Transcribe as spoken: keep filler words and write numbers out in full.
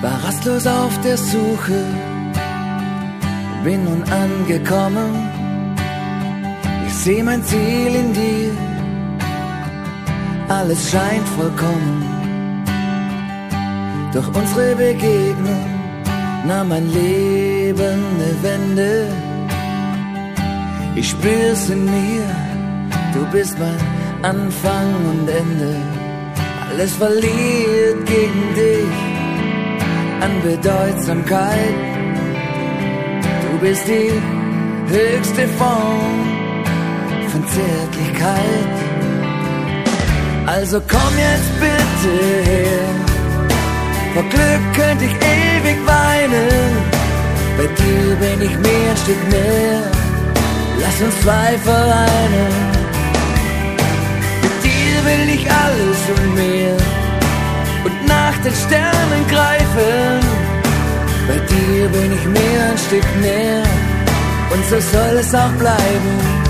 war rastlos auf der Suche, bin nun angekommen. Ich seh mein Ziel in dir, alles scheint vollkommen. Doch unsere Begegnung nahm mein Leben eine Wende. Ich spür's in mir, du bist mein Anfang und Ende. Alles verliert gegen dich an Bedeutsamkeit. Du bist die höchste Form von Zärtlichkeit. Also komm jetzt bitte her, vor Glück könnte ich ewig weinen. Bei dir bin ich mehr, ein Stück mehr, lass uns zwei vereinen. Mit dir will ich alles und mehr und nach den Sternen greifen. Bei dir bin ich mehr, ein Stück mehr und so soll es auch bleiben.